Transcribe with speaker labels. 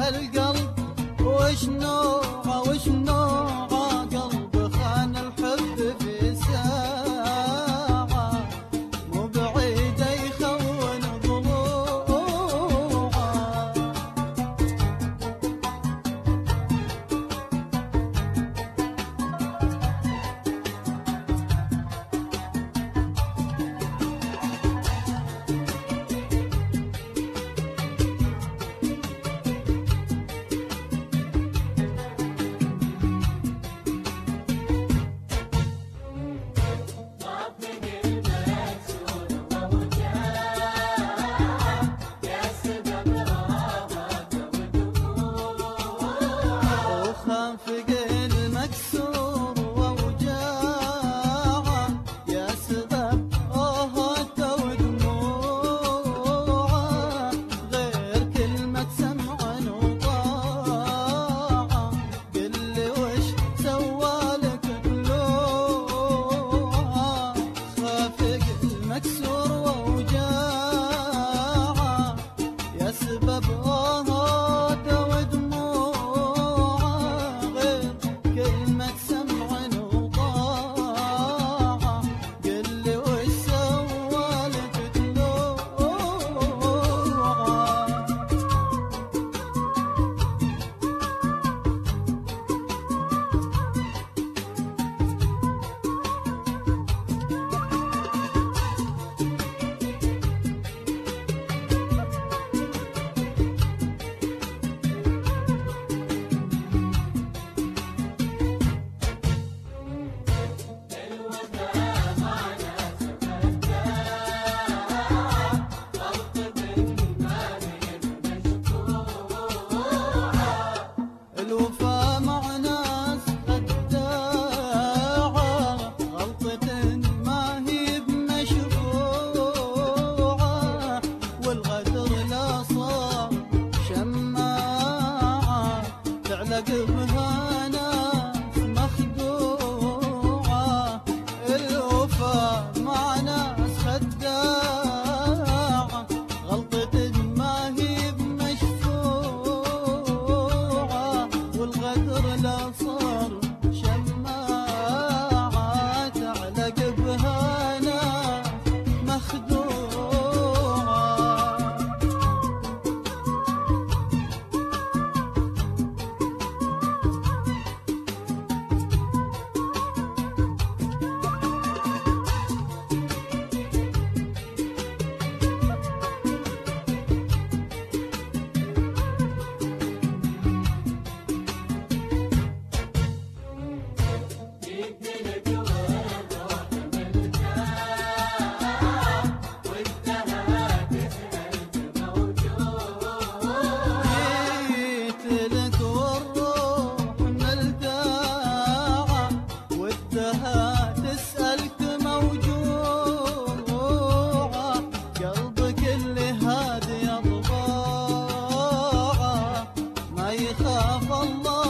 Speaker 1: هالقلب وش نوعه وش نوعه، قلب خان الحب في ساعة مو بعيدة يخون ضلوعه. خافق المكسور ووجاعه يا سبب آهاته ودموعه، غير كلمة سمع وطاعة قل لي وش سوالك طلوعه. خافق المكسور ووجاعه يا سبب آهاته ودموعه، كلمة سمع وطاعة قل لي وش سوالك طلوعه. الوفا مع ناس خداعة غلطة ما هي بمشروعة، والغدر لا صار شماعة تعلق بها ناس مخدوعة. الوفا مع ناس خداعة غلطة ما هي بمشروعة، والغدر لا صار شماعة تعلق بها ناس مخدوعة. جيت لك والروح ملتاعة ودها تسألك موجوعة، قلبك اللي هادي أطباعه ما يخاف الله